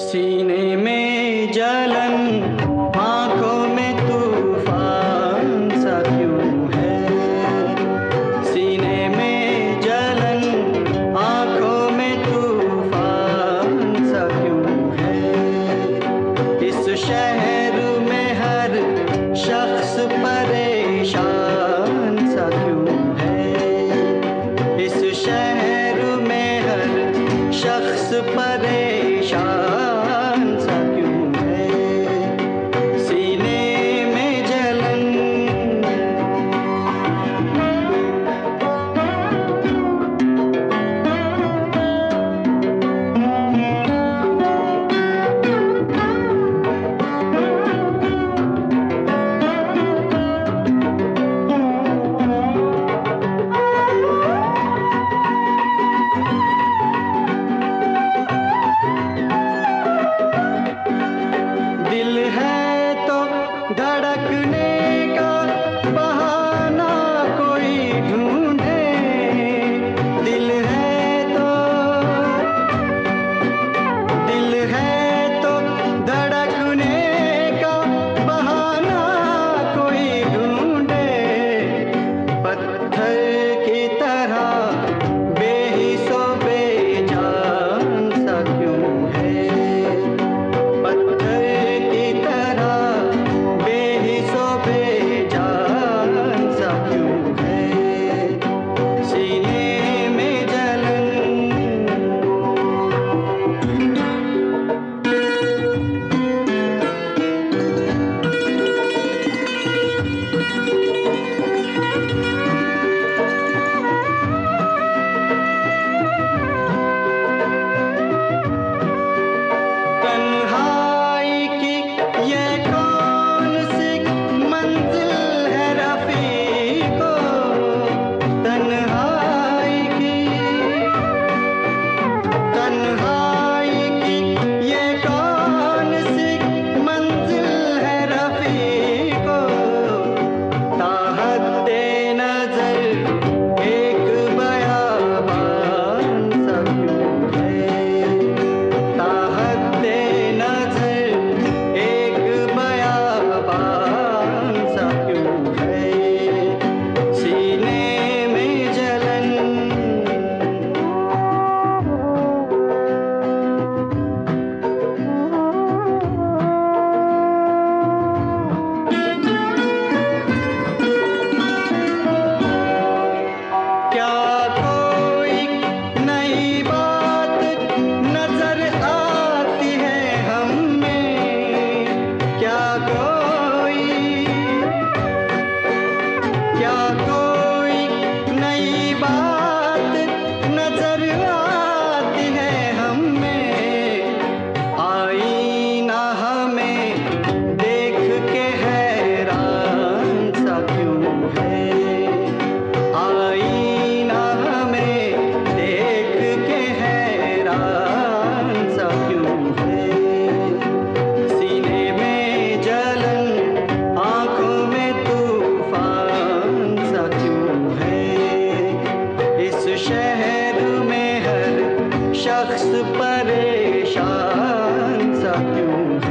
सीने में जलन, आँखों में तूफान सा क्यों है। सीने में जलन, आँखों में तूफान सा क्यों है। इस शहर में हर शख्स परेशान सा क्यों है। इस शहर में हर शख्स परेशान सा क्यों है। सीने में जलन। दिल है तो धड़कने का बहाना कोई ढूंढे। दिल है तो धड़कने का बहाना कोई ढूंढे। पत्थर की तरह बेहिस्सो बेजान सा क्यों है। पत्थर की तरह बेहिस्सो बेजान सा क्यों है। सीने में जलन। तन्हाई की ये कौन सी मंजिल है रफ़ीको। तन्हाई की ये कौन सी मंजिल है रफ़ीको। ताहद्दे नज़र एक बयाबान सा क्यों है। ताहद्दे नज़र एक बयाबान सा क्यों है। सीने में जलन। क्या कोई नई बात नजर आती है हमें। क्या कोई नई बात नजर आती है हमें। आईना हमें देख के हैरान सा क्यों है। आईना हमें देख के हैरान सा क्यों है। सीने में जलन, आँखों में तूफान सा क्यों है। इस शहर में हर शख्स परेशान सा क्यों है।